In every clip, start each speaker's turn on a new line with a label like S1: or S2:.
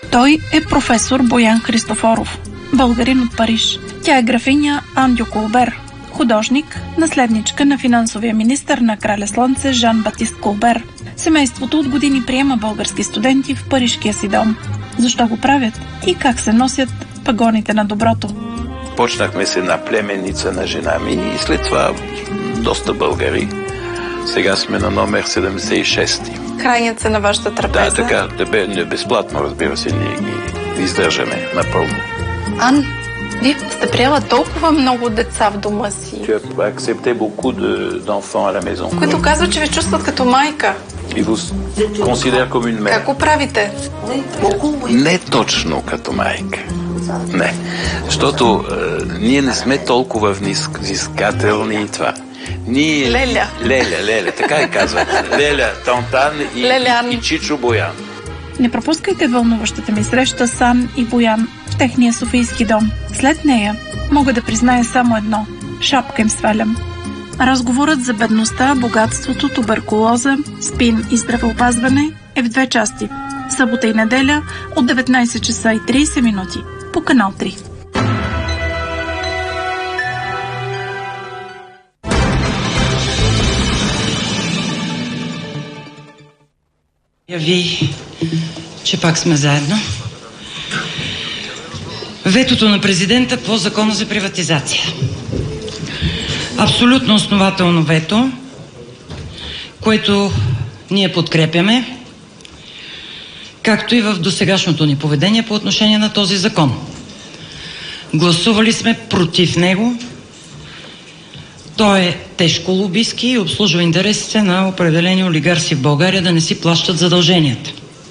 S1: Той е професор Боян Христофоров, българин от Париж. Тя е графиня Ан дю Колбер, художник, наследничка на финансовия министър на Краля Слънце Жан-Батист Колбер. Семейството от години приема български студенти в парижкия си дом. Защо го правят и как се носят пагоните на доброто?
S2: Почнахме се на племенница на жена ми и след това доста българи. Сега сме на номер 76.
S1: Крайница на вашата трапеза.
S2: Да, така, безплатно, разбира се, ние ги издържаме напълно.
S1: Ан, вие сте приела толкова много деца в дома си.
S2: Tu as accepté beaucoup d'enfants à la maison.
S1: Които казват, че ви чувстват като майка.
S2: И vous considère comme une mère.
S1: Как го правите?
S2: Не точно като майка. Не. Защото ние не сме толкова взискателни и това. Ние... Леля, така и казват. Леля, Тантан и Чичо Боян.
S1: Не пропускайте вълнуващата ми среща с Ан и Боян в техния софийски дом. След нея мога да призная само едно – шапка им свалям. Разговорът за бедността, богатството, туберкулоза, спин и здравеопазване е в 2 части. Събота и неделя от 19 часа и 30 минути по канал 3.
S3: Яви, че пак сме заедно. Ветото на президента по закона за приватизация. Абсолютно основателно вето, което ние подкрепяме, както и в досегашното ни поведение по отношение на този закон. Гласували сме против него. Той е тежко лобистки и обслужва интересите на определени олигарси в България да не си плащат задълженията.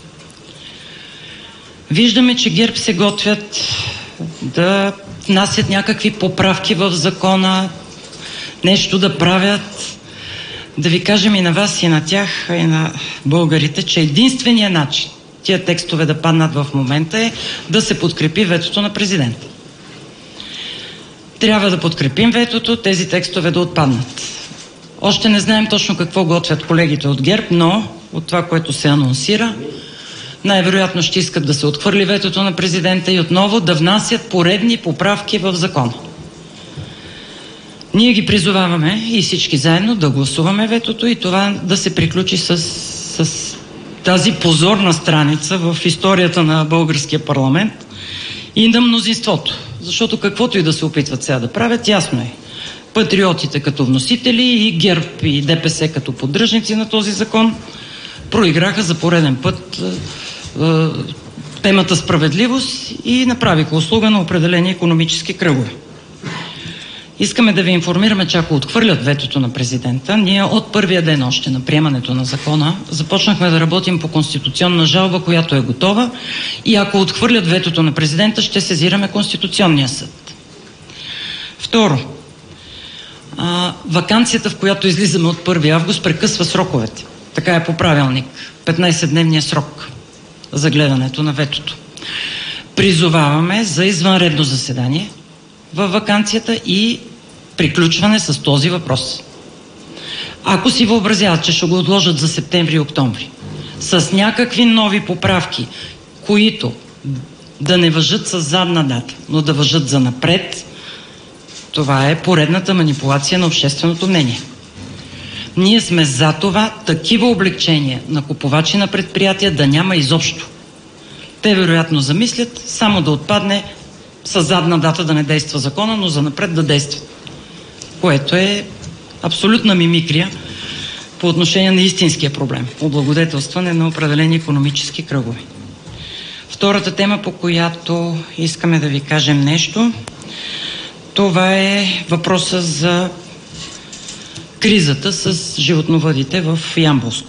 S3: Виждаме, че ГЕРБ се готвят да внасят някакви поправки в закона, нещо да правят. Да ви кажем и на вас, и на тях, и на българите, че единственият начин тия текстове да паднат в момента е да се подкрепи ветото на президента. Трябва да подкрепим ветото, тези текстове да отпаднат. Още не знаем точно какво готвят колегите от ГЕРБ, но от това, което се анонсира, най-вероятно ще искат да се отхвърли ветото на президента и отново да внасят поредни поправки в закона. Ние ги призоваваме и всички заедно да гласуваме ветото и това да се приключи с тази позорна страница в историята на българския парламент и на мнозинството. Защото каквото и да се опитват сега да правят, ясно е. Патриотите като вносители и ГЕРБ и ДПС като поддръжници на този закон проиграха за пореден път темата справедливост и направиха услуга на определени икономически кръгове. Искаме да ви информираме, че ако отхвърлят ветото на президента, ние от първия ден още на приемането на закона започнахме да работим по конституционна жалба, която е готова, и ако отхвърлят ветото на президента, ще сезираме Конституционния съд. Второ, ваканцията, в която излизаме от 1 август, прекъсва сроковете. Така е по правилник. 15-дневния срок за гледането на ветото. Призоваваме за извънредно заседание във ваканцията и приключване с този въпрос. Ако си въобразяват, че ще го отложат за септември и октомври с някакви нови поправки, които да не важат с задна дата, но да важат за напред, това е поредната манипулация на общественото мнение. Ние сме за това такива облекчения на купувачи на предприятия да няма изобщо. Те вероятно замислят само да отпадне с задна дата да не действа закона, но занапред да действа. Което е абсолютна мимикрия по отношение на истинския проблем. Облагодетелстване на определени икономически кръгове. Втората тема, по която искаме да ви кажем нещо, това е въпроса за кризата с животновъдите в Ямболско.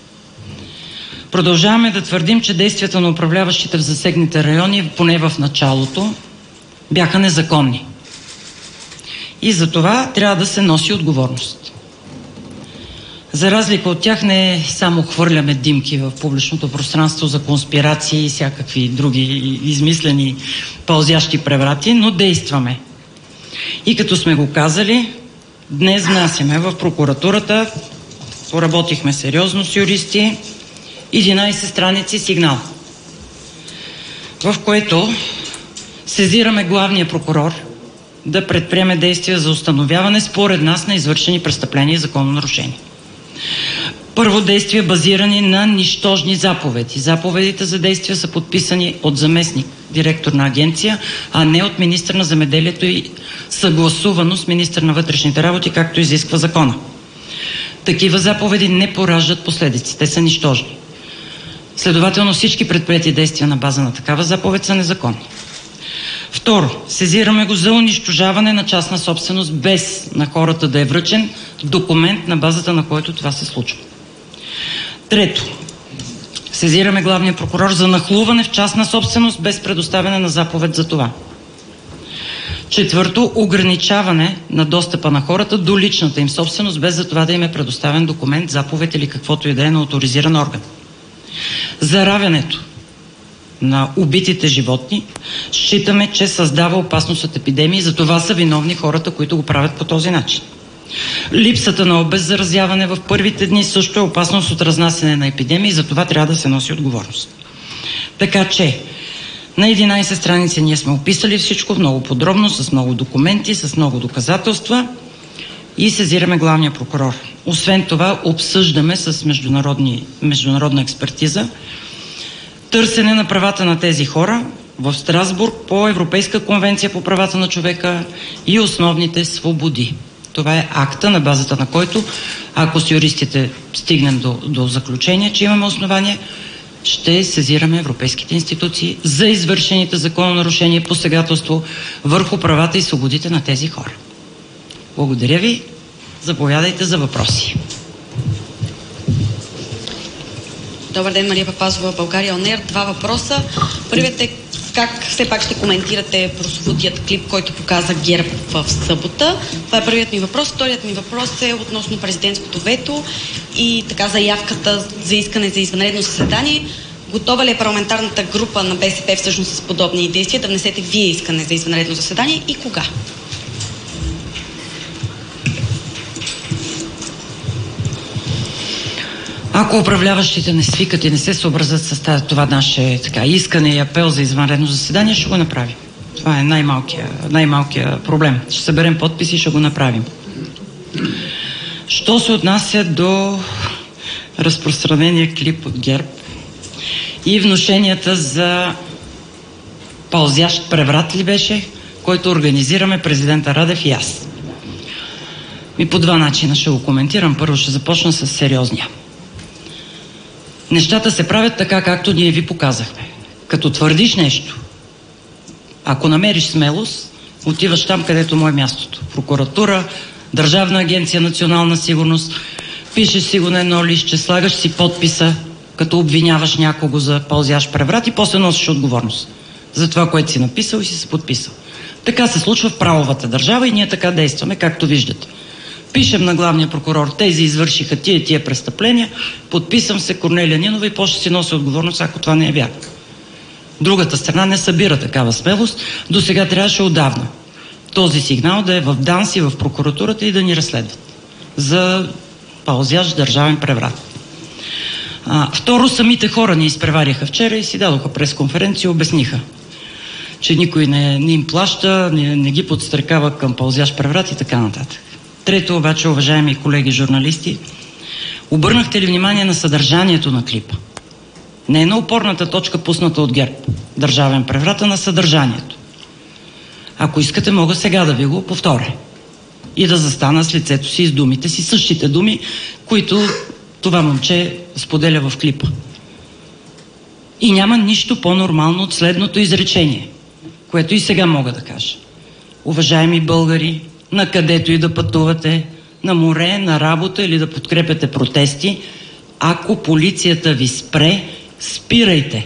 S3: Продължаваме да твърдим, че действията на управляващите в засегните райони, поне в началото, бяха незаконни. И за това трябва да се носи отговорност. За разлика от тях не само хвърляме димки в публичното пространство за конспирации и всякакви други измислени пълзящи преврати, но действаме. И като сме го казали, днес внасяме в прокуратурата, поработихме сериозно с юристи, 11 страници сигнал. в което сезираме главния прокурор да предприеме действия за установяване според нас на извършени престъпления и закононарушения. Първо, действия базирани на нищожни заповеди. Заповедите за действия са подписани от заместник директор на агенция, а не от министър на земеделието и съгласувано с министър на вътрешните работи, както изисква закона. Такива заповеди не пораждат последици. Те са нищожни. Следователно всички предприети действия на база на такава заповед са незаконни. Второ, сезираме го за унищожаване на частна собственост без на хората да е връчен документ, на базата на който това се случва. Трето, сезираме главния прокурор за нахлуване в частна собственост без предоставяне на заповед за това. Четвърто, ограничаване на достъпа на хората до личната им собственост без за това да им е предоставен документ, заповед или каквото и да е на оторизиран орган. Заравянето на убитите животни считаме, че създава опасност от епидемии, за това са виновни хората, които го правят по този начин. Липсата на обеззаразяване в първите дни също е опасност от разнасяне на епидемии, за това трябва да се носи отговорност. Така че на 11 страници ние сме описали всичко много подробно, с много документи, с много доказателства и сезираме главния прокурор. Освен това обсъждаме с международна експертиза търсене на правата на тези хора в Страсбург по Европейска конвенция по правата на човека и основните свободи. Това е акта, на базата на който, ако с юристите стигнем до заключение, че имаме основание, ще сезираме европейските институции за извършените закононарушения и посегателство върху правата и свободите на тези хора. Благодаря ви. Заповядайте за въпроси.
S4: Добър ден, Мария Папазова, България ОНЕР. Два въпроса. Първият е как все пак ще коментирате прословутият клип, който показа ГЕРБ в събота. Това е първият ми въпрос. Вторият ми въпрос е относно президентското вето и така заявката за искане за извънредно заседание. Готова ли е парламентарната група на БСП всъщност с подобни действия да внесете вие искане за извънредно заседание и кога?
S3: Ако управляващите не свикат и не се съобразят с това наше искане и апел за извънредно заседание, ще го направим. Това е най-малкият проблем. Ще съберем подписи и ще го направим. Що се отнася до разпространения клип от ГЕРБ и внушенията за пълзящ преврат ли беше, който организираме президента Радев и аз. И по два начина ще го коментирам. Първо ще започна с сериозния. Нещата се правят така, както ние ви показахме. Като твърдиш нещо, ако намериш смелост, отиваш там, където му е мястото. Прокуратура, Държавна агенция национална сигурност, пишеш си го на едно листче, слагаш си подписа, като обвиняваш някого за пълзящ преврат и после носиш отговорност за това, което си написал и си се подписал. Така се случва в правовата държава и ние така действаме, както виждате. Пишем на главния прокурор, тези извършиха тия престъпления, подписам се Корнелия Нинова и после си носи отговорност, ако това не е вярно. Другата страна не събира такава смелост. До сега трябваше отдавна този сигнал да е в ДАНС и в прокуратурата и да ни разследват за пълзящ държавен преврат. Второ, самите хора ни изпревариха вчера и си дадоха пресконференция и обясниха, че никой не им плаща, не ги подстрекава към пълзящ преврат и така нататък. Трето, обаче, уважаеми колеги журналисти, обърнахте ли внимание на съдържанието на клипа? Не е на опорната точка, пусната от ГЕРБ, държавен преврат, а на съдържанието. Ако искате, мога сега да ви го повторя и да застана с лицето си и с думите си, същите думи, които това момче споделя в клипа. И няма нищо по-нормално от следното изречение, което и сега мога да кажа. Уважаеми българи, на където и да пътувате, на море, на работа или да подкрепяте протести, ако полицията ви спре, спирайте.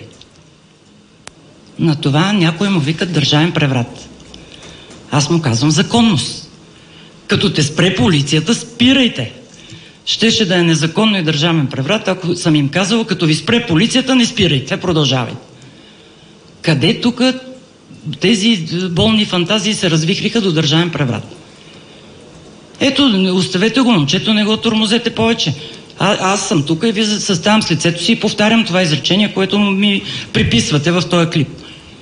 S3: На това някой му викат държавен преврат. Аз му казвам законност. Като те спре полицията, спирайте. Щеше да е незаконно и държавен преврат, ако съм им казала, като ви спре полицията, не спирайте, продължавайте. Къде тук тези болни фантазии се развихриха до държавен преврат? Ето, оставете го, момчето, не го тормозете повече. Аз съм тук и ви съставям с лицето си и повтарям това изречение, което ми приписвате в този клип.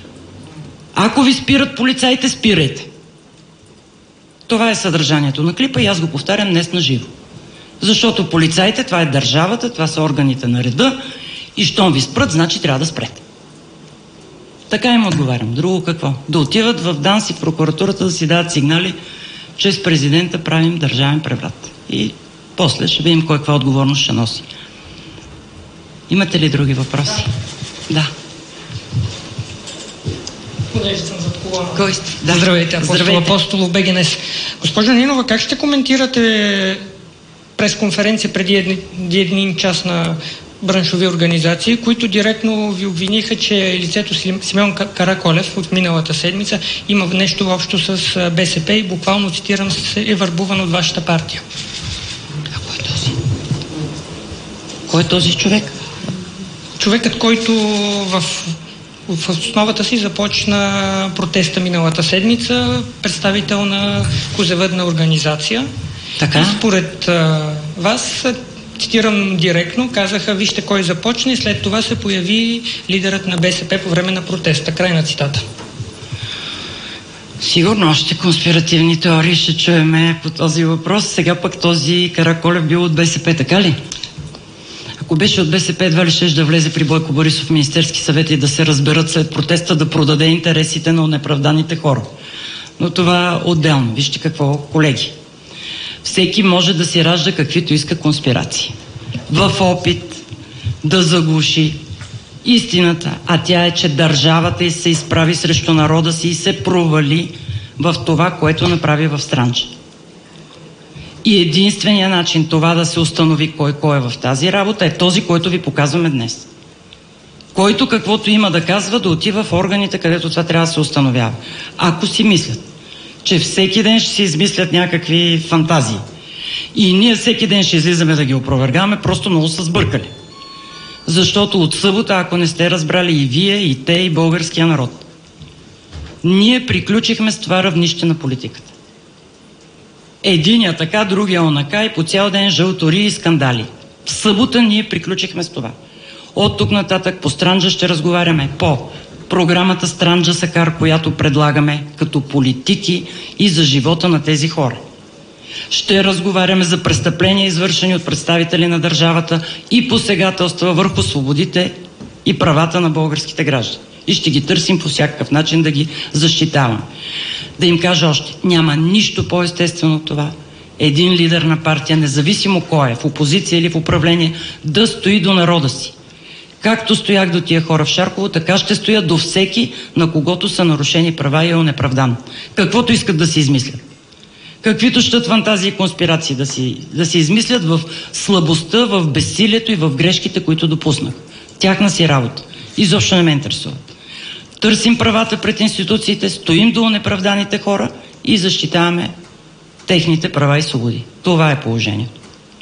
S3: Ако ви спират полицаите, спирайте. Това е съдържанието на клипа и аз го повтарям днес на живо. Защото полицаите, това е държавата, това са органите на реда и щом ви спрат, значи трябва да спрете. Така им отговарям. Друго какво? Да отиват в ДАНС и в прокуратурата да си дадат сигнали, че с президента правим държавен преврат. И после ще видим кой каква отговорност ще носи. Имате ли други въпроси? Да.
S5: Понеже съм зад кола.
S3: Кой сте? Да.
S5: Здравейте, Апостол БГНС. Госпожа Нинова, как ще коментирате пресконференция преди един час на браншови организации, които директно ви обвиниха, че лицето Симеон Караколев от миналата седмица има нещо общо с БСП и буквално, цитирам, е върбуван от вашата партия?
S3: А кой е този? Кой е този човек?
S5: Човекът, който в основата си започна протеста миналата седмица, представител на козевъдна организация.
S3: Така?
S5: И според вас, цитирам директно, казаха, вижте кой започне, и след това се появи лидерът на БСП по време на протеста. Край на цитата.
S3: Сигурно още конспиративни теории ще чуеме по този въпрос. Сега пък този Караколев бил от БСП, така ли? Ако беше от БСП, едва ли щеш да влезе при Бойко Борисов в Министерски съвет и да се разберат след протеста, да продаде интересите на онеправданите хора. Но това отделно. Вижте какво, колеги. Всеки може да си ражда каквито иска конспирации. В опит да заглуши истината, а тя е, че държавата се изправи срещу народа си и се провали в това, което направи в Странджа. И единственият начин това да се установи кой е в тази работа е този, който ви показваме днес. Който каквото има да казва, да отива в органите, където това трябва да се установява. Ако си мислят, че всеки ден ще си измислят някакви фантазии и ние всеки ден ще излизаме да ги опровергаваме, просто много са сбъркали. Защото от събота, ако не сте разбрали и вие, и те, и българския народ, ние приключихме с това равнище на политиката. Единия така, другия онака и по цял ден жълтори и скандали. В събота ние приключихме с това. От тук нататък по Странджа ще разговаряме по програмата Странджа Сакар, която предлагаме като политики и за живота на тези хора. Ще разговаряме за престъпления, извършени от представители на държавата и посегателства върху свободите и правата на българските граждани. И ще ги търсим по всякакъв начин да ги защитаваме. Да им кажа още, няма нищо по-естествено от това. Един лидер на партия, независимо кой е, в опозиция или в управление, да стои до народа си. Както стоях до тия хора в Шарково, така ще стоя до всеки, на когото са нарушени права и е онеправдан. Каквото искат да си измислят. Каквито щат фантазии и конспирации да си измислят в слабостта, в безсилието и в грешките, които допуснах. Тяхна си работа. Изобщо не ме интересуват. Търсим правата пред институциите, стоим до онеправданите хора и защитаваме техните права и свободи. Това е положението.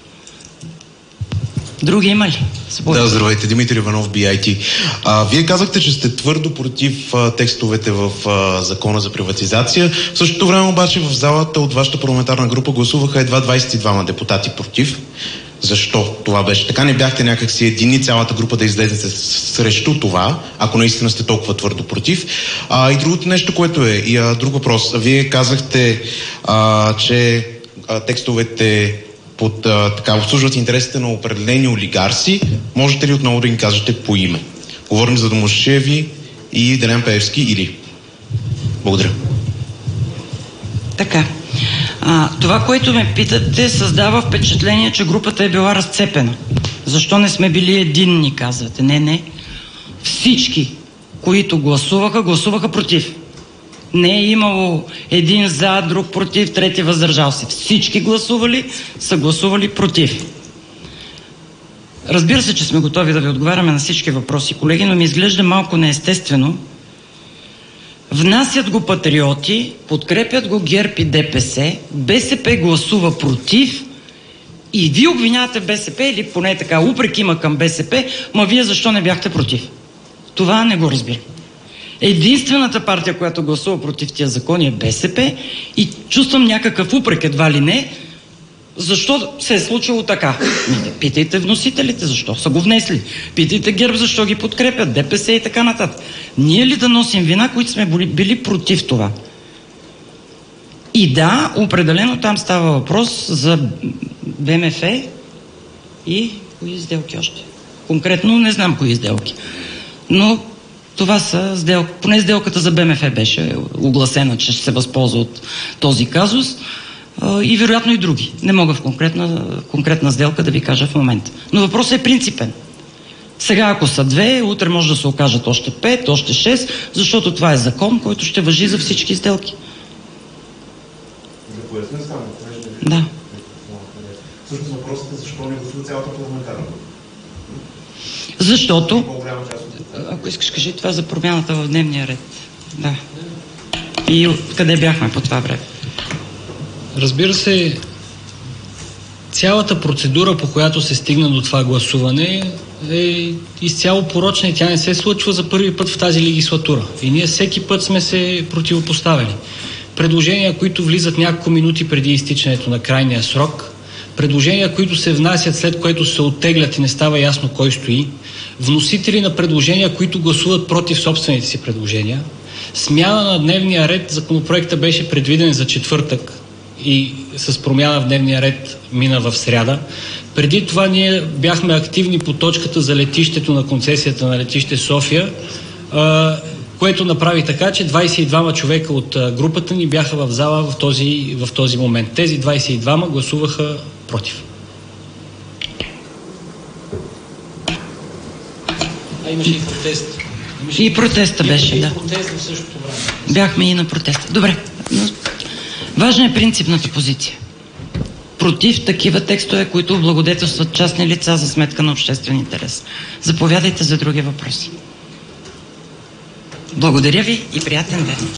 S3: Други има ли?
S6: Да, здравейте, Димитър Иванов, BIT. Вие казахте, че сте твърдо против текстовете в закона за приватизация. В същото време обаче в залата от вашата парламентарна група гласуваха едва 22 депутати против. Защо това беше така? Не бяхте някакси едини цялата група да излезете срещу това, ако наистина сте толкова твърдо против. И другото нещо, което е, друг въпрос. Вие казахте, че текстовете обслужват интересите на определени олигарси. Можете ли отново да ги кажете по име? Говорим за Домушеви и Делян Пеевски или? Благодаря.
S3: Така. Това, което ме питате, създава впечатление, че групата е била разцепена. Защо не сме били единни, казвате? Не. Всички, които гласуваха против. Не е имало един за, друг против, трети въздържал се. Всички гласували са гласували против. Разбира се, че сме готови да ви отговаряме на всички въпроси, колеги, но ми изглежда малко неестествено. Внасят го патриоти, подкрепят го ГЕРБ и ДПС, БСП гласува против и вие обвинявате БСП, или поне така упрек има към БСП, ма вие защо не бяхте против? Това не го разбирам. Единствената партия, която гласува против тия закони е БСП и чувствам някакъв упрек едва ли не, Защо се е случило така? Питайте вносителите защо са го внесли. Питайте ГЕРБ защо ги подкрепят, ДПС и така нататък. Ние ли да носим вина, които сме били против това? И да, определено там става въпрос за БМФ и кои сделки още. Конкретно не знам кои сделки. Но това са сделки. Поне сделката за БМФ беше огласена, че ще се възползва от този казус. И вероятно и други. Не мога в конкретна сделка да ви кажа в момента. Но въпросът е принципен. Сега ако са 2, утре може да се окажат още 5, още 6, защото това е закон, който ще важи за всички сделки.
S6: Да поясня само.
S3: Да.
S6: Всъщност въпросът е защо не гласува цялата парламентарна група?
S3: Защото, ако искаш кажи това за промяната в дневния ред. Да. И къде бяхме по това време?
S7: Разбира се, цялата процедура, по която се стигна до това гласуване, е изцяло порочна и тя не се случва за първи път в тази легислатура. И ние всеки път сме се противопоставили. Предложения, които влизат няколко минути преди изтичането на крайния срок, предложения, които се внасят след което се оттеглят и не става ясно кой стои, вносители на предложения, които гласуват против собствените си предложения, смяна на дневния ред. Законопроектът беше предвиден за четвъртък и с промяна в дневния ред мина в сряда. Преди това ние бяхме активни по точката за летището на концесията на летище София, което направи така, че 22 човека от групата ни бяха в зала в този момент. Тези 22 гласуваха против. Имаше и протест.
S3: И протеста беше, да.
S7: Протест в същото време.
S3: Бяхме и на протеста. Добре. Важна е принципната позиция. Против такива текстове, които облагодетелстват частни лица за сметка на обществен интерес. Заповядайте за други въпроси. Благодаря ви и приятен ден.